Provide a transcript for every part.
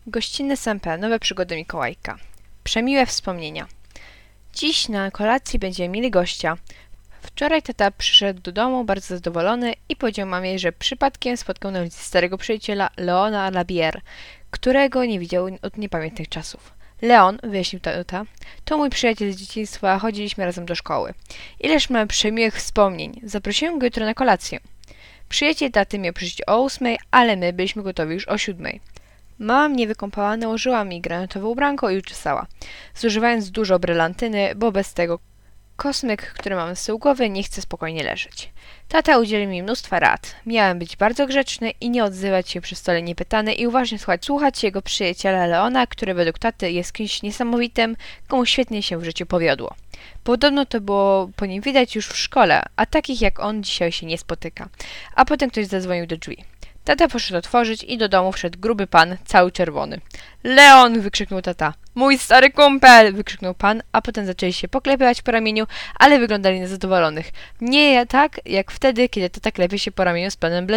Gościnne Sempé, nowe przygody Mikołajka. Przemiłe wspomnienia. Dziś na kolacji będziemy mieli gościa. Wczoraj tata przyszedł do domu bardzo zadowolony i powiedział mamie, że przypadkiem spotkał na ulicy starego przyjaciela Leona Labier, którego nie widział od niepamiętnych czasów. Leon, wyjaśnił tata, to mój przyjaciel z dzieciństwa, chodziliśmy razem do szkoły. Ileż mamy przemiłych wspomnień. Zaprosiłem go jutro na kolację. Przyjaciel taty miał przyjść o 8, ale my byliśmy gotowi już o 7. Mama mnie wykąpała, nałożyła mi granatowe ubranko i uczesała, zużywając dużo brylantyny, bo bez tego kosmyk, który mam z tyłu głowy, nie chce spokojnie leżeć. Tata udzielił mi mnóstwa rad. Miałem być bardzo grzeczny i nie odzywać się przy stole niepytany i uważnie słuchać jego przyjaciela Leona, który według taty jest kimś niesamowitym, komu świetnie się w życiu powiodło. Podobno to było po nim widać już w szkole, a takich jak on dzisiaj się nie spotyka. A potem ktoś zadzwonił do drzwi. Tata poszedł otworzyć i do domu wszedł gruby pan, cały czerwony. Leon! Wykrzyknął tata. Mój stary kumpel! Wykrzyknął pan, a potem zaczęli się poklepywać po ramieniu, ale wyglądali na zadowolonych. Nie tak, jak wtedy, kiedy tata klepie się po ramieniu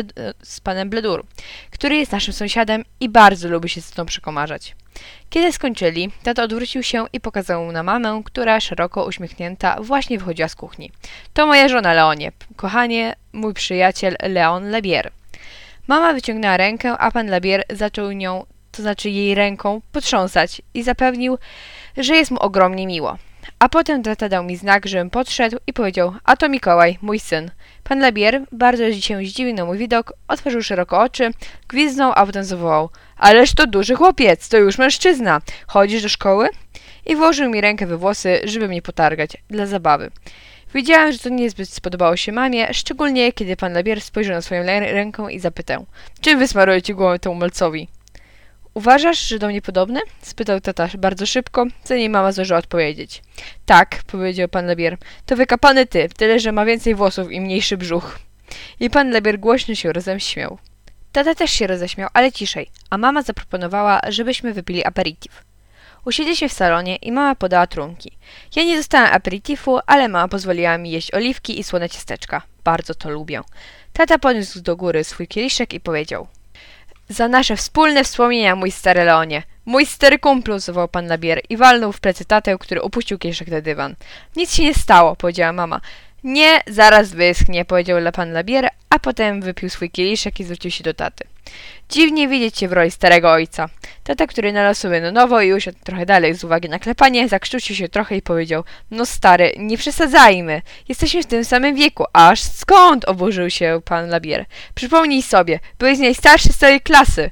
z panem Bledur, który jest naszym sąsiadem i bardzo lubi się z tą przekomarzać. Kiedy skończyli, tata odwrócił się i pokazał na mamę, która szeroko uśmiechnięta właśnie wychodziła z kuchni. To moja żona, Leonie. Kochanie, mój przyjaciel Leon Labier. Mama wyciągnęła rękę, a pan Labier zaczął nią, to znaczy jej ręką, potrząsać i zapewnił, że jest mu ogromnie miło. A potem tata dał mi znak, żebym podszedł i powiedział, a to Mikołaj, mój syn. Pan Labier bardzo się zdziwił na mój widok, otworzył szeroko oczy, gwizdnął, a potem zawołał, ależ to duży chłopiec, to już mężczyzna, chodzisz do szkoły? I włożył mi rękę we włosy, żeby mnie potargać, dla zabawy. Widziałem, że to niezbyt spodobało się mamie, szczególnie kiedy pan Labier spojrzał na swoją rękę i zapytał, czym wysmarujecie głowę temu malcowi? Uważasz, że do mnie podobny? Spytał tata bardzo szybko, zanim mama zdążyła odpowiedzieć. Tak, powiedział pan Labier, to wykapany ty, tyle, że ma więcej włosów i mniejszy brzuch. I pan Labier głośno się roześmiał. Tata też się roześmiał, ale ciszej, a mama zaproponowała, żebyśmy wypili aperitif. Usiedliśmy w salonie i mama podała trunki. Ja nie dostałem aperitifu, ale mama pozwoliła mi jeść oliwki i słone ciasteczka. Bardzo to lubię. Tata podniósł do góry swój kieliszek i powiedział. Za nasze wspólne wspomnienia, mój stary Leonie. Mój stary kumplu, zawołał pan Labier i walnął w plecy tatę, który opuścił kieliszek na dywan. Nic się nie stało, powiedziała mama. Nie, zaraz wyschnie, powiedział pan Labier, a potem wypił swój kieliszek i zwrócił się do taty. Dziwnie widzieć cię w roli starego ojca. Tata, który nalał sobie na nowo i usiadł trochę dalej z uwagi na klepanie, zakrztusił się trochę i powiedział, no stary, nie przesadzajmy. Jesteśmy w tym samym wieku. Aż skąd? Oburzył się pan Labier. Przypomnij sobie, byłeś najstarszy z całej klasy.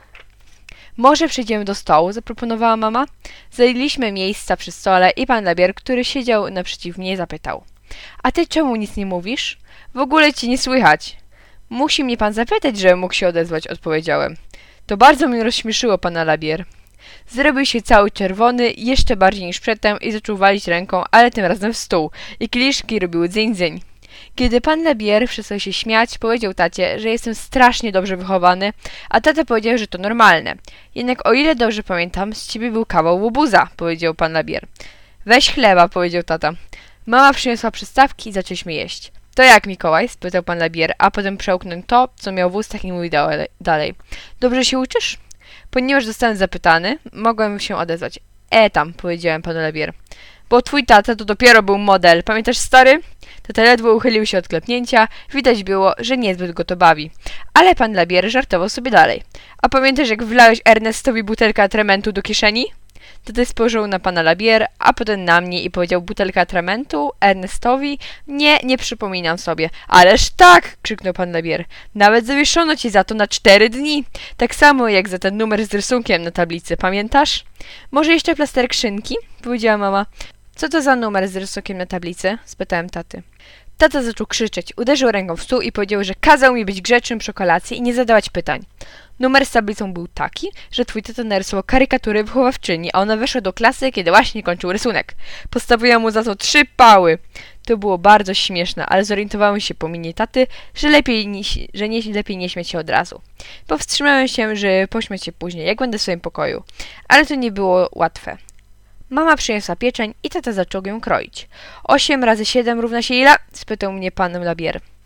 Może przejdziemy do stołu, zaproponowała mama. Zajęliśmy miejsca przy stole i pan Labier, który siedział naprzeciw mnie, zapytał. A ty czemu nic nie mówisz? W ogóle ci nie słychać. Musi mnie pan zapytać, żebym mógł się odezwać, odpowiedziałem. To bardzo mnie rozśmieszyło pana Labier. Zrobił się cały czerwony, jeszcze bardziej niż przedtem i zaczął walić ręką, ale tym razem w stół i kieliszki robiły dzyń-dzyń. Kiedy pan Labier przestał się śmiać, powiedział tacie, że jestem strasznie dobrze wychowany, a tata powiedział, że to normalne. Jednak o ile dobrze pamiętam, z ciebie był kawał łobuza, powiedział pan Labier. Weź chleba, powiedział tata. Mama przyniosła przystawki i zaczęliśmy jeść. To jak, Mikołaj? Spytał pan Labier, a potem przełknął to, co miał w ustach i mówił dalej. Dobrze się uczysz? Ponieważ zostałem zapytany, mogłem się odezwać. Tam, powiedziałem panu Labier. Bo twój tata to dopiero był model. Pamiętasz, stary? Tata ledwo uchylił się od klepnięcia. Widać było, że niezbyt go to bawi. Ale pan Labier żartował sobie dalej. A pamiętasz, jak wlałeś Ernestowi butelkę atramentu do kieszeni? Tata spojrzał na pana Labier, a potem na mnie i powiedział butelka atramentu Ernestowi? Nie przypominam sobie. Ależ tak! Krzyknął pan Labier. Nawet zawieszono ci za to na 4 dni. Tak samo jak za ten numer z rysunkiem na tablicy, pamiętasz? Może jeszcze plasterek szynki? Powiedziała mama. Co to za numer z rysunkiem na tablicy? Spytałem taty. Tata zaczął krzyczeć, uderzył ręką w stół i powiedział, że kazał mi być grzecznym przy kolacji i nie zadawać pytań. Numer z tablicą był taki, że twój tata narysował karykatury wychowawczyni, a ona weszła do klasy, kiedy właśnie kończył rysunek. Postawiłam mu za to 3 pały. To było bardzo śmieszne, ale zorientowałem się po minie taty, że lepiej nie śmiać się od razu. Powstrzymałem się, żeby pośmiać się później, jak będę w swoim pokoju. Ale to nie było łatwe. Mama przyniosła pieczeń i tata zaczął ją kroić. 8 razy 7 równa się ile? Spytał mnie pan Labier.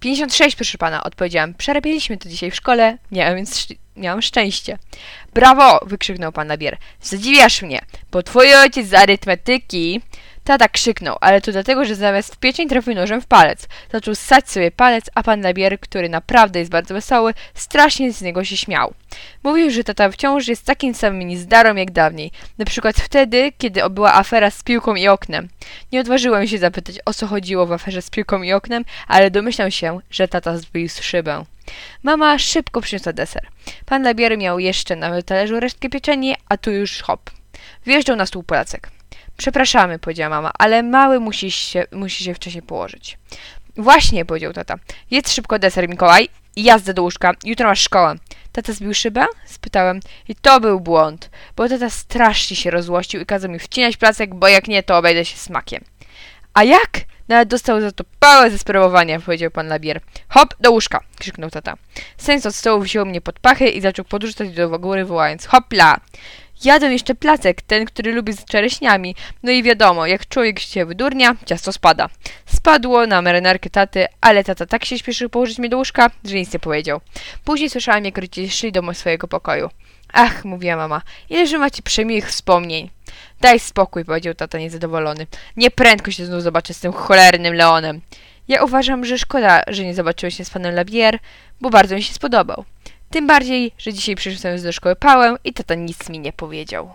56, proszę pana, odpowiedziałam. Przerabialiśmy to dzisiaj w szkole, miałam szczęście. Brawo! Wykrzyknął pan Labier. Zadziwiasz mnie, bo twój ojciec z arytmetyki... Tata krzyknął, ale to dlatego, że zamiast w pieczeń trafił nożem w palec. Zaczął ssać sobie palec, a pan Labier, który naprawdę jest bardzo wesoły, strasznie z niego się śmiał. Mówił, że tata wciąż jest takim samym niezdarą jak dawniej. Na przykład wtedy, kiedy była afera z piłką i oknem. Nie odważyłem się zapytać, o co chodziło w aferze z piłką i oknem, ale domyślał się, że tata zbił szybę. Mama szybko przyniosła deser. Pan Labier miał jeszcze na talerzu resztkę pieczeni, a tu już hop. Wjeżdżał na stół Polacek. Przepraszamy, powiedziała mama, ale mały musi się wcześniej położyć. Właśnie, powiedział tata. Jedz szybko deser, Mikołaj, i jazdę do łóżka. Jutro masz szkołę. Tata zbił szybę? Spytałem. I to był błąd, bo tata strasznie się rozłościł i kazał mi wcinać placek, bo jak nie, to obejdę się smakiem. A jak? Nawet dostał za to pałę ze sprawowania, powiedział pan Labier. Hop, do łóżka, krzyknął tata. Sędz od stołu wziął mnie pod pachy i zaczął podrzucać do góry, wołając hopla. Jadłem jeszcze placek, ten, który lubi z czereśniami. No i wiadomo, jak człowiek się wydurnia, ciasto spada. Spadło na marynarkę taty, ale tata tak się śpieszył położyć mnie do łóżka, że nic nie powiedział. Później słyszałam, jak rodzice szli do swojego pokoju. Ach, mówiła mama, ileż macie przemiłych wspomnień. Daj spokój, powiedział tata niezadowolony. Nie prędko się znów zobaczę z tym cholernym Leonem. Ja uważam, że szkoda, że nie zobaczyłeś się z panem Labier, bo bardzo mi się spodobał. Tym bardziej, że dzisiaj przyniosłem do szkoły pałę i tata nic mi nie powiedział.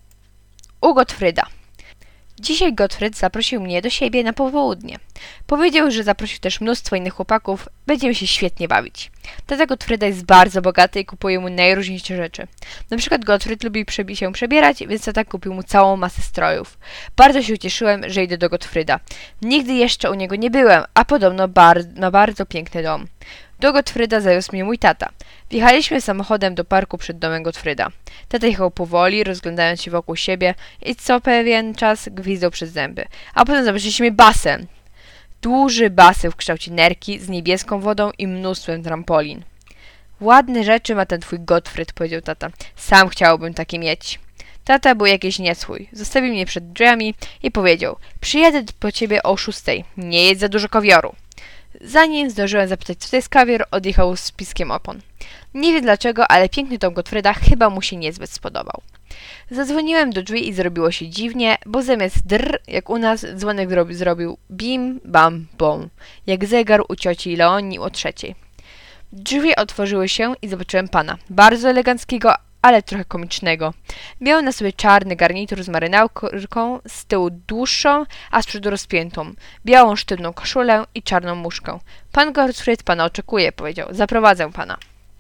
U Gottfrieda. Dzisiaj Gottfried zaprosił mnie do siebie na popołudnie. Powiedział, że zaprosił też mnóstwo innych chłopaków. Będziemy się świetnie bawić. Tata Gottfrieda jest bardzo bogaty i kupuje mu najróżniejsze rzeczy. Na przykład Gottfried lubi się przebierać, więc tata kupił mu całą masę strojów. Bardzo się ucieszyłem, że idę do Gottfrieda. Nigdy jeszcze u niego nie byłem, a podobno ma bardzo piękny dom. Do Gottfrieda zawiózł mnie mój tata. Wjechaliśmy samochodem do parku przed domem Gottfrieda. Tata jechał powoli, rozglądając się wokół siebie i co pewien czas gwizdał przez zęby. A potem zobaczyliśmy basen. Duży basen w kształcie nerki z niebieską wodą i mnóstwem trampolin. Ładne rzeczy ma ten twój Gottfried, powiedział tata. Sam chciałbym takie mieć. Tata był jakiś nieswój. Zostawił mnie przed drzwiami i powiedział: przyjadę po ciebie o 6. Nie jedz za dużo kawioru. Zanim zdążyłem zapytać, co to jest kawior, odjechał z piskiem opon. Nie wiem dlaczego, ale piękny dom Gottfrieda chyba mu się niezbyt spodobał. Zadzwoniłem do drzwi i zrobiło się dziwnie, bo zamiast drr, jak u nas, dzwonek zrobił bim, bam, bom, jak zegar u cioci Leonii o 3. Drzwi otworzyły się i zobaczyłem pana, bardzo eleganckiego, ale trochę komicznego. Miał na sobie czarny garnitur z marynarką, z tyłu dłuższą, a z przodu rozpiętą, białą sztywną koszulę i czarną muszkę. Pan Gottfried pana oczekuje, powiedział. Zaprowadzę pana.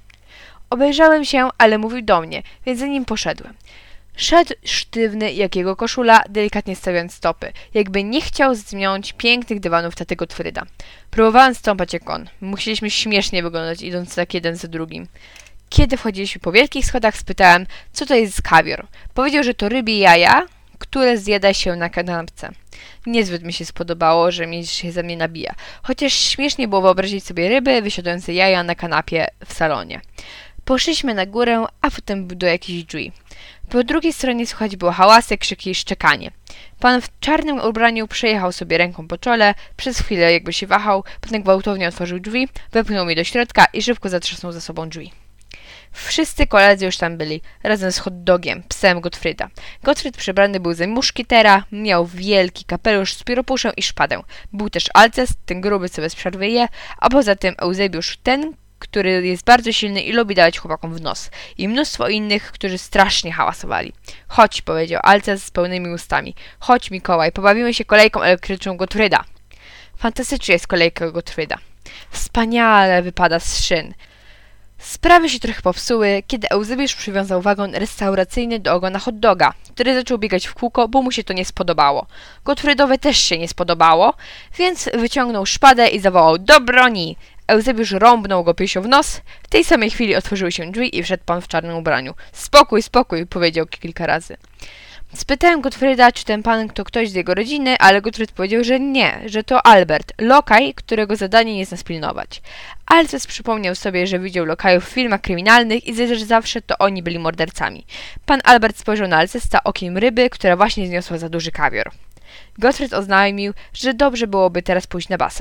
Obejrzałem się, ale mówił do mnie, więc za nim poszedłem. Szedł sztywny jak jego koszula, delikatnie stawiając stopy, jakby nie chciał zmiąć pięknych dywanów taty Gottfrieda. Próbowałem stąpać jak on. Musieliśmy śmiesznie wyglądać, idąc tak jeden za drugim. Kiedy wchodziliśmy po wielkich schodach, spytałem, co to jest kawior. Powiedział, że to rybie jaja, które zjada się na kanapce. Niezbyt mi się spodobało, że się ze mnie nabija. Chociaż śmiesznie było wyobrazić sobie ryby wysiadające jaja na kanapie w salonie. Poszliśmy na górę, a potem do jakichś drzwi. Po drugiej stronie słychać było hałasy, krzyki i szczekanie. Pan w czarnym ubraniu przejechał sobie ręką po czole, przez chwilę jakby się wahał, potem gwałtownie otworzył drzwi, wepchnął mnie do środka i szybko zatrzasnął za sobą drzwi. Wszyscy koledzy już tam byli, razem z hot dogiem, psem Gottfrieda. Gottfried przebrany był za muszkietera, miał wielki kapelusz z pióropuszem i szpadę. Był też Alces, ten gruby, co bez przerwy je, a poza tym Eusebiusz, ten, który jest bardzo silny i lubi dawać chłopakom w nos. I mnóstwo innych, którzy strasznie hałasowali. Chodź, powiedział Alces z pełnymi ustami. Chodź, Mikołaj, pobawimy się kolejką elektryczną Gottfrieda. Fantastycznie jest kolejka Gottfrieda. Wspaniale wypada z szyn. Sprawy się trochę popsuły, kiedy Eusebiusz przywiązał wagon restauracyjny do ogona hot doga, który zaczął biegać w kółko, bo mu się to nie spodobało. Gottfriedowi też się nie spodobało, więc wyciągnął szpadę i zawołał: do broni! Eusebiusz rąbnął go pięścią w nos. W tej samej chwili otworzyły się drzwi i wszedł pan w czarnym ubraniu. Spokój, spokój, powiedział kilka razy. Spytałem Gottfrieda, czy ten pan to ktoś z jego rodziny, ale Gottfried powiedział, że nie, że to Albert, lokaj, którego zadaniem jest nas pilnować. Alces przypomniał sobie, że widział lokajów w filmach kryminalnych i że zawsze to oni byli mordercami. Pan Albert spojrzał na Alcesta okiem ryby, która właśnie zniosła za duży kawior. Gottfried oznajmił, że dobrze byłoby teraz pójść na basen.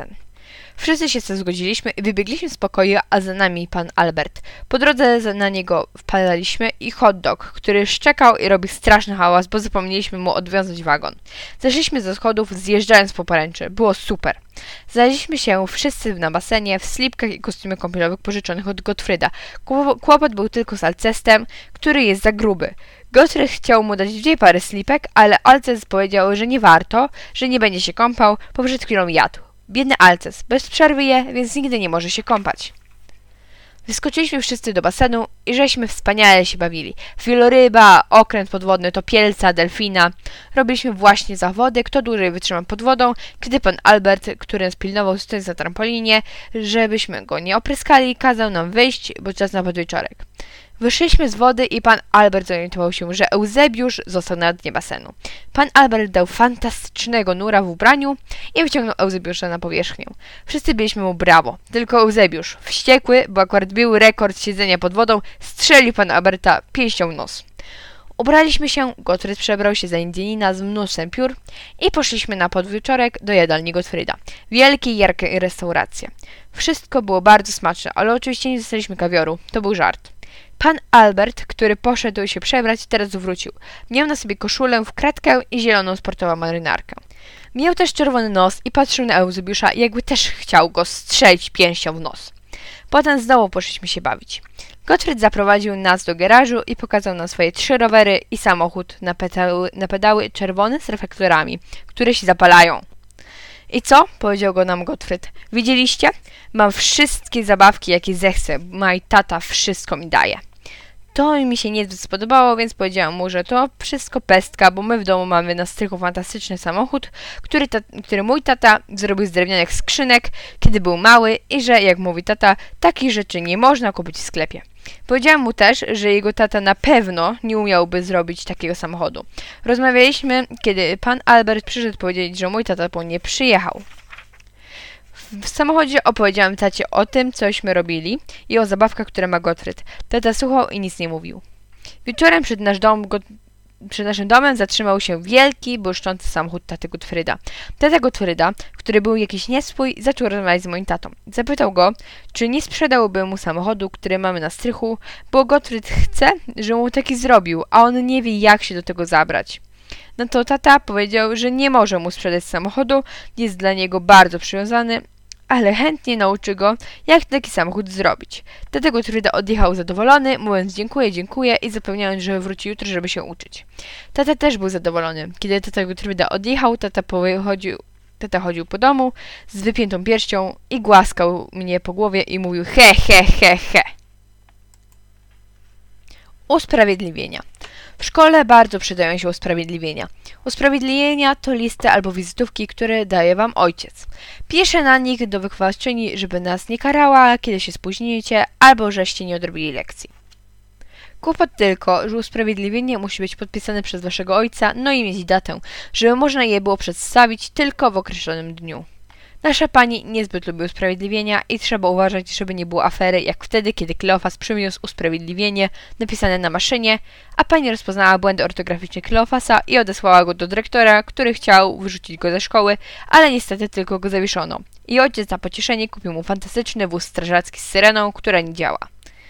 Wszyscy się zgodziliśmy i wybiegliśmy z pokoju, a za nami pan Albert. Po drodze na niego wpadaliśmy i hot dog, który szczekał i robił straszny hałas, bo zapomnieliśmy mu odwiązać wagon. Zeszliśmy ze schodów, zjeżdżając po poręczy. Było super. Znaleźliśmy się wszyscy na basenie, w slipkach i kostiumie kąpielowych pożyczonych od Gottfrieda. Kłopot był tylko z Alcestem, który jest za gruby. Gottfried chciał mu dać 2 pary slipek, ale Alces powiedział, że nie warto, że nie będzie się kąpał, bo przed chwilą jadł. Biedny Alces, bez przerwy je, więc nigdy nie może się kąpać. Wyskoczyliśmy wszyscy do basenu i żeśmy wspaniale się bawili. Wieloryba, okręt podwodny, topielca, delfina. Robiliśmy właśnie zawody, kto dłużej wytrzyma pod wodą, kiedy pan Albert, który nas pilnował stojąc na trampolinie, żebyśmy go nie opryskali, kazał nam wyjść, bo czas na podwieczorek. Wyszliśmy z wody i pan Albert zorientował się, że Eusebiusz został na dnie basenu. Pan Albert dał fantastycznego nura w ubraniu i wyciągnął Eusebiusza na powierzchnię. Wszyscy byliśmy mu brawo, tylko Eusebiusz, wściekły, bo akurat bił rekord siedzenia pod wodą, strzelił pana Alberta pięścią w nos. Ubraliśmy się, Gottfried przebrał się za Indianina z mnóstwem piór i poszliśmy na podwieczorek do jadalni Gottfrieda. Wielkiej, jarkiej restauracji. Wszystko było bardzo smaczne, ale oczywiście nie dostaliśmy kawioru, to był żart. Pan Albert, który poszedł się przebrać, teraz wrócił. Miał na sobie koszulę w kratkę i zieloną sportową marynarkę. Miał też czerwony nos i patrzył na Eusebiusza, jakby też chciał go strzelić pięścią w nos. Potem znowu poszliśmy się bawić. Gottfried zaprowadził nas do garażu i pokazał nam swoje 3 rowery i samochód na pedały czerwone z reflektorami, które się zapalają. I co? Powiedział go nam Gottfried. Widzieliście? Mam wszystkie zabawki, jakie zechcę. Mój tata wszystko mi daje. To mi się niezbyt spodobało, więc powiedziałam mu, że to wszystko pestka, bo my w domu mamy na strychu fantastyczny samochód, który mój tata zrobił z drewnianych skrzynek, kiedy był mały i że, jak mówi tata, takich rzeczy nie można kupić w sklepie. Powiedziałam mu też, że jego tata na pewno nie umiałby zrobić takiego samochodu. Rozmawialiśmy, kiedy pan Albert przyszedł powiedzieć, że mój tata po nie przyjechał. W samochodzie opowiedziałam tacie o tym, cośmy robili i o zabawkach, które ma Gottfried. Tata słuchał i nic nie mówił. Wieczorem przed naszym domem zatrzymał się wielki, błyszczący samochód taty Gottfrieda. Tata Gottfrieda, który był jakiś nieswój, zaczął rozmawiać z moim tatą. Zapytał go, czy nie sprzedałby mu samochodu, który mamy na strychu, bo Gottfried chce, żeby mu taki zrobił, a on nie wie, jak się do tego zabrać. No to tata powiedział, że nie może mu sprzedać samochodu, jest dla niego bardzo przywiązany, ale chętnie nauczy go, jak taki samochód zrobić. Tata Gottfrieda odjechał zadowolony, mówiąc dziękuję i zapewniając, że wróci jutro, żeby się uczyć. Tata też był zadowolony. Kiedy tata Gottfrieda odjechał, tata chodził po domu z wypiętą pierścią i głaskał mnie po głowie i mówił he, he, he, he. Usprawiedliwienia. W szkole bardzo przydają się usprawiedliwienia. Usprawiedliwienia to listy albo wizytówki, które daje wam ojciec. Pisze na nich do wychowawczyni, żeby nas nie karała, kiedy się spóźnicie, albo żeście nie odrobili lekcji. Kłopot tylko, że usprawiedliwienie musi być podpisane przez waszego ojca, no i mieć datę, żeby można je było przedstawić tylko w określonym dniu. Nasza pani niezbyt lubi usprawiedliwienia i trzeba uważać, żeby nie było afery, jak wtedy, kiedy Kleofas przyniósł usprawiedliwienie napisane na maszynie, a pani rozpoznała błędy ortograficzne Kleofasa i odesłała go do dyrektora, który chciał wyrzucić go ze szkoły, ale niestety tylko go zawieszono. I ojciec na pocieszenie kupił mu fantastyczny wóz strażacki z syreną, która nie działa.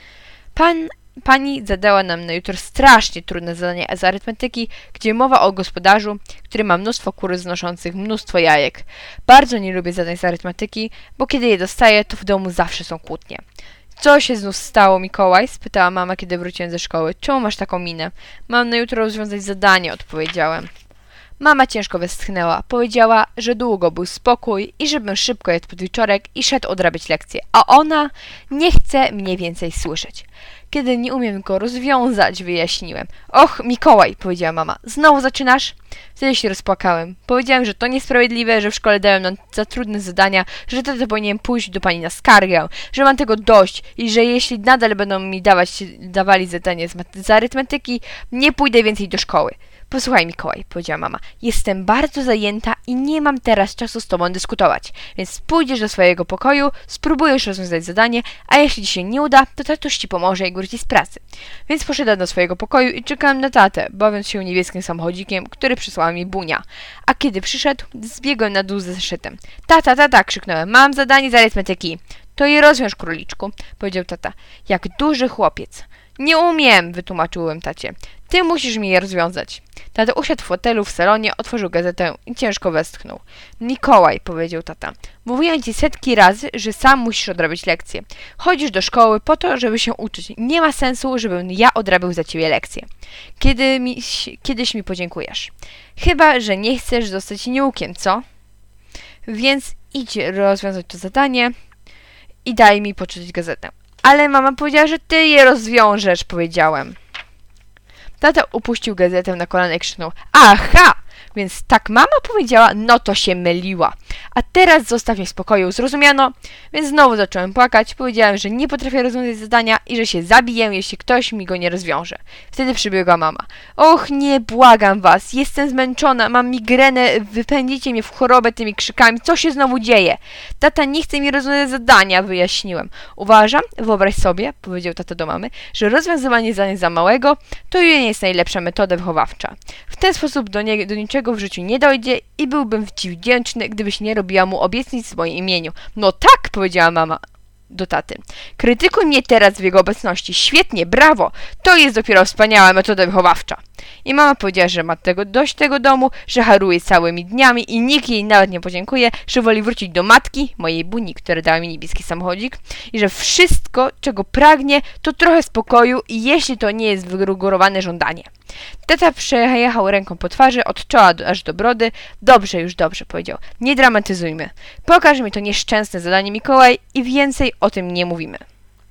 Pani zadała nam na jutro strasznie trudne zadanie z arytmetyki, gdzie mowa o gospodarzu, który ma mnóstwo kur znoszących mnóstwo jajek. Bardzo nie lubię zadań z arytmetyki, bo kiedy je dostaję, to w domu zawsze są kłótnie. Co się znów stało, Mikołaj? Spytała mama, kiedy wróciłem ze szkoły. Czemu masz taką minę? Mam na jutro rozwiązać zadanie, odpowiedziałem. Mama ciężko westchnęła. Powiedziała, że długo był spokój i żebym szybko jadł podwieczorek i szedł odrabiać lekcje, a ona nie chce mnie więcej słyszeć. Kiedy nie umiem go rozwiązać, wyjaśniłem. Och, Mikołaj, powiedziała mama, znowu zaczynasz? Wtedy się rozpłakałem. Powiedziałem, że to niesprawiedliwe, że w szkole dają nam za trudne zadania, że tata powinien pójść do pani na skargę, że mam tego dość i że jeśli nadal będą mi dawali zadanie z arytmetyki, nie pójdę więcej do szkoły. Posłuchaj, Mikołaj, powiedziała mama, jestem bardzo zajęta i nie mam teraz czasu z tobą dyskutować, więc pójdziesz do swojego pokoju, spróbujesz rozwiązać zadanie, a jeśli ci się nie uda, to tatuś ci pomoże, jak wróci z pracy. Więc poszedłem do swojego pokoju i czekałem na tatę, bawiąc się niebieskim samochodzikiem, który przysłała mi Bunia. A kiedy przyszedł, zbiegłem na dół ze zeszytem. Tata, krzyknąłem, mam zadanie z arytmetyki. To je rozwiąż, króliczku, powiedział tata, jak duży chłopiec. Nie umiem, wytłumaczyłem tacie. Ty musisz mi je rozwiązać. Tata usiadł w fotelu w salonie, otworzył gazetę i ciężko westchnął. Mikołaj, powiedział tata, mówiłem ci setki razy, że sam musisz odrabiać lekcje. Chodzisz do szkoły po to, żeby się uczyć. Nie ma sensu, żebym ja odrabiał za ciebie lekcje. Kiedyś mi podziękujesz. Chyba, że nie chcesz zostać nieukiem, co? Więc idź rozwiązać to zadanie i daj mi poczytać gazetę. Ale mama powiedziała, że ty je rozwiążesz, powiedziałem. Tata upuścił gazetę na kolana i krzyknął, aha, więc tak mama powiedziała, no to się myliła. A teraz zostaw mnie w spokoju, zrozumiano? Więc znowu zacząłem płakać, powiedziałem, że nie potrafię rozwiązać zadania i że się zabiję, jeśli ktoś mi go nie rozwiąże. Wtedy przybiegła mama. Och nie, błagam was, jestem zmęczona, mam migrenę, wypędzicie mnie w chorobę tymi krzykami, co się znowu dzieje? Tata nie chce mi rozwiązać zadania, wyjaśniłem. Uważam, wyobraź sobie, powiedział tata do mamy, że rozwiązywanie zadań za małego to nie jest najlepsza metoda wychowawcza. W ten sposób do niczego w życiu nie dojdzie i byłbym ci wdzięczny, gdybyś nie robiła mu obietnic w moim imieniu. No tak, powiedziała mama do taty. Krytykuj mnie teraz w jego obecności. Świetnie, brawo! To jest dopiero wspaniała metoda wychowawcza. I mama powiedziała, że ma dość tego domu, że haruje całymi dniami i nikt jej nawet nie podziękuje, że woli wrócić do matki, mojej Buni, która dała mi niebieski samochodzik i że wszystko, czego pragnie, to trochę spokoju i jeśli to nie jest wygórowane żądanie. Tata przejechał ręką po twarzy, od czoła aż do brody. Dobrze, już dobrze, powiedział. Nie dramatyzujmy. Pokaż mi to nieszczęsne zadanie, Mikołaj, i więcej o tym nie mówimy.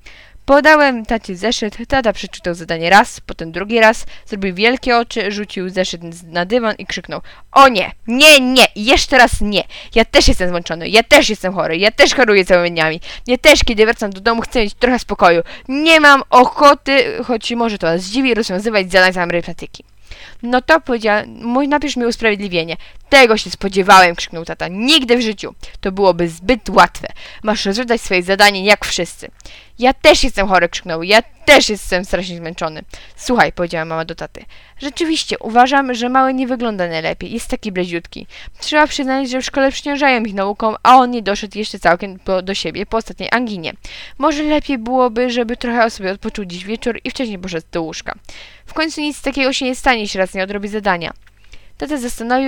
Podałem tacie zeszyt, tata przeczytał zadanie raz, potem drugi raz, zrobił wielkie oczy, rzucił zeszyt na dywan i krzyknął: o nie, nie, jeszcze raz nie, ja też jestem zmęczony, ja też jestem chory, ja też choruję całymi dniami, ja też kiedy wracam do domu chcę mieć trochę spokoju, nie mam ochoty, choć może to was zdziwi, rozwiązywać zadań z arytmetyki. No to powiedziałem, napisz mi usprawiedliwienie. Tego się spodziewałem, krzyknął tata. Nigdy w życiu. To byłoby zbyt łatwe. Masz rozwiązać swoje zadanie jak wszyscy. Ja też jestem chory, krzyknął. Ja też jestem strasznie zmęczony. Słuchaj, powiedziała mama do taty. Rzeczywiście, uważam, że mały nie wygląda najlepiej. Jest taki bledziutki. Trzeba przyznać, że w szkole przyciążają ich nauką, a on nie doszedł jeszcze całkiem do siebie po ostatniej anginie. Może lepiej byłoby, żeby trochę sobie odpoczął dziś wieczór i wcześniej poszedł do łóżka. W końcu nic takiego się nie stanie, jeśli raz nie odrobi zadania. Tata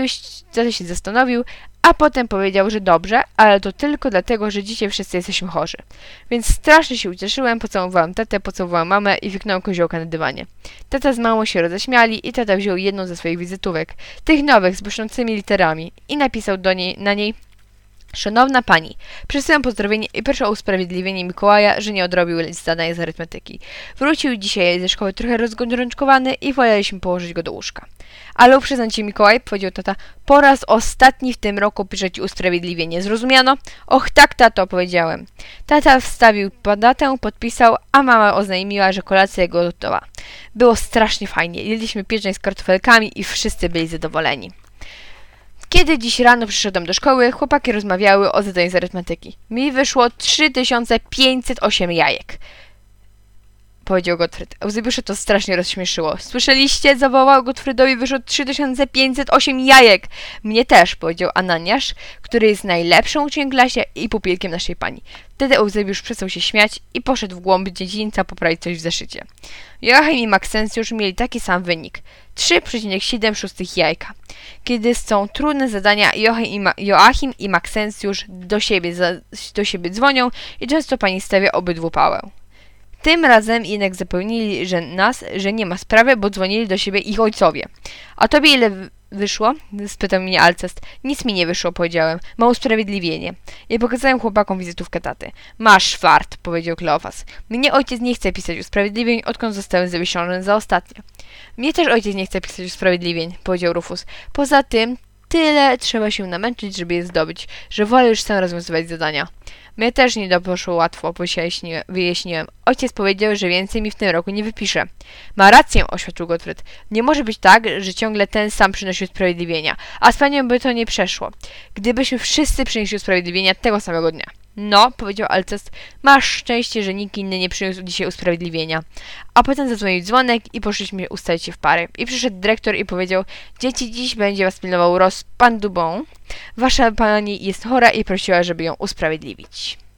się zastanowił, a potem powiedział, że dobrze, ale to tylko dlatego, że dzisiaj wszyscy jesteśmy chorzy. Więc strasznie się ucieszyłem, pocałowałem tatę, pocałowałem mamę i wyknąłem koziołka na dywanie. Tata z mamą się roześmiali i tata wziął jedną ze swoich wizytówek, tych nowych, z błyszczącymi literami i napisał na niej: Szanowna pani, przesyłam pozdrowienie i proszę o usprawiedliwienie Mikołaja, że nie odrobił zadań z arytmetyki. Wrócił dzisiaj ze szkoły trochę rozgorączkowany i woleliśmy położyć go do łóżka. Ale uprzedzam cię, Mikołaj, powiedział tata, po raz ostatni w tym roku piszę ci usprawiedliwienie. Zrozumiano? Och, tak, tato, powiedziałem. Tata wstawił datę, podpisał, a mama oznajmiła, że kolacja jego gotowa. Było strasznie fajnie. Jedliśmy pieczeń z kartofelkami i wszyscy byli zadowoleni. Kiedy dziś rano przyszedłem do szkoły, chłopaki rozmawiały o zadaniu z arytmetyki. Mi wyszło 3508 jajek, powiedział Gottfried. Eusebiusza to strasznie rozśmieszyło. Słyszeliście? Zawołał Gottfriedowi, wyszło 3508 jajek. Mnie też, powiedział Ananiasz, który jest najlepszą uczniem w klasie i pupilkiem naszej pani. Wtedy Eusebiusz przestał się śmiać i poszedł w głąb dziedzińca poprawić coś w zeszycie. Joachim i Maksencjusz mieli taki sam wynik. 3,76 jajka. Kiedy są trudne zadania, Joachim i Maksencjusz do siebie dzwonią i często pani stawia obydwu pałę. Tym razem jednak zapewnili że nie ma sprawy, bo dzwonili do siebie ich ojcowie. A tobie ile wyszło? Spytał mnie Alcest. Nic mi nie wyszło, powiedziałem. Mam usprawiedliwienie. I pokazałem chłopakom wizytówkę taty. Masz fart, powiedział Kleofas. Mnie ojciec nie chce pisać usprawiedliwień, odkąd zostałem zawieszony za ostatnio. Mnie też ojciec nie chce pisać usprawiedliwień, powiedział Rufus. Poza tym, tyle trzeba się namęczyć, żeby je zdobyć, że wolę już sam rozwiązywać zadania. Mnie też nie poszło łatwo, wyjaśniłem. Ojciec powiedział, że więcej mi w tym roku nie wypisze. Ma rację, oświadczył Gottfried. Nie może być tak, że ciągle ten sam przynosi usprawiedliwienia, a z panią by to nie przeszło, gdybyśmy wszyscy przynieśli usprawiedliwienia tego samego dnia. No, powiedział Alcest, masz szczęście, że nikt inny nie przyniósł dzisiaj usprawiedliwienia. A potem zadzwonił dzwonek i poszliśmy ustalić się w pary. I przyszedł dyrektor i powiedział, dzieci, dziś będzie was pilnował pan Dubon. Wasza pani jest chora i prosiła, żeby ją usprawiedliwić.